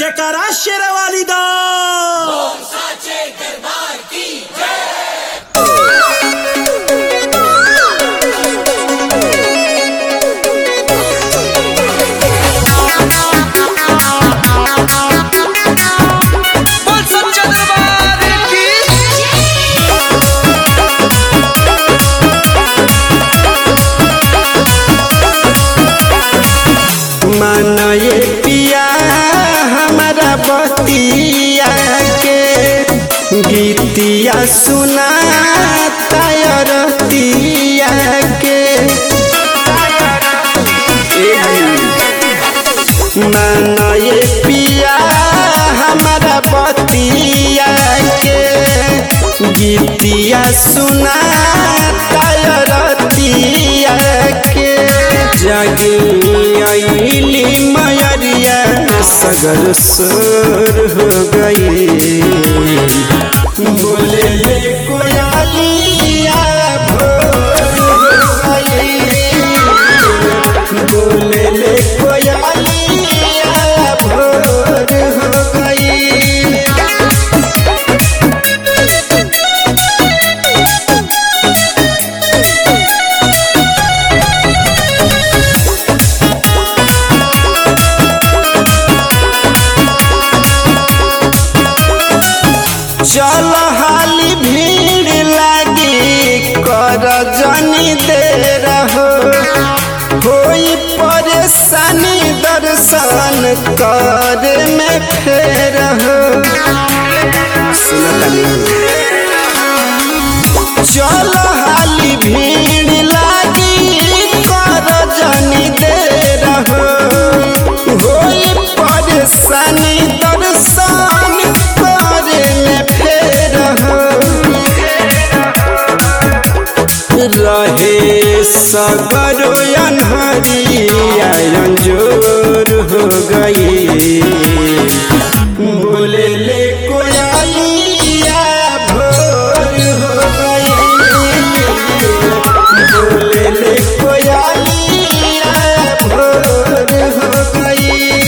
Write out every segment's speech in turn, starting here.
जयकारा शेरवाली दा साचे दरबार की जय। ये पिया हमारा बतिया के गीतिया सुना तायरतिया के माना ये पिया हमारा बतिया के गीतिया सुना तायरतिया के जागी आईली मयरिया सगर सोर हो गई बोले ले कोयलिया भोर हो गई बोले ले कोयलिया भोर हो गई। चल हाली भीड़ लागी कर जनी दे रहो कोई परेशानी दर्शन कर में फेर हो चल हाली भीड़ लागी कर जनी दे रहो कोई परेशानी दर्शन रहे सगरो अनहरिया अंजोर हो गई बोले ले कोयलिया भोर हो गई बोले ले कोयलिया भोर हो गई।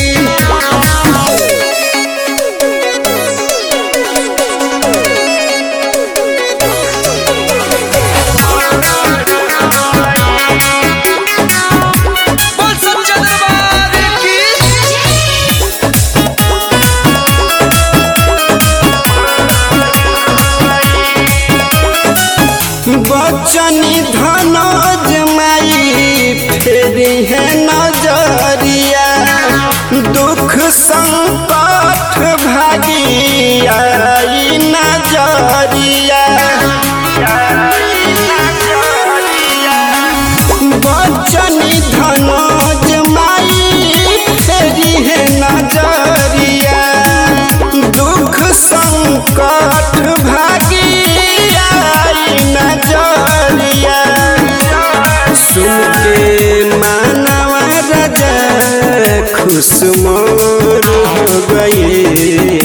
बचनी धनोज माई फेरी है नजरिया दुख संकट भागी आई नजरिया बचनी धनोज माई फेरी है नजरिया दुख संकट भागी नजरिया सुन के मानवा राजा खुश मोर हो गई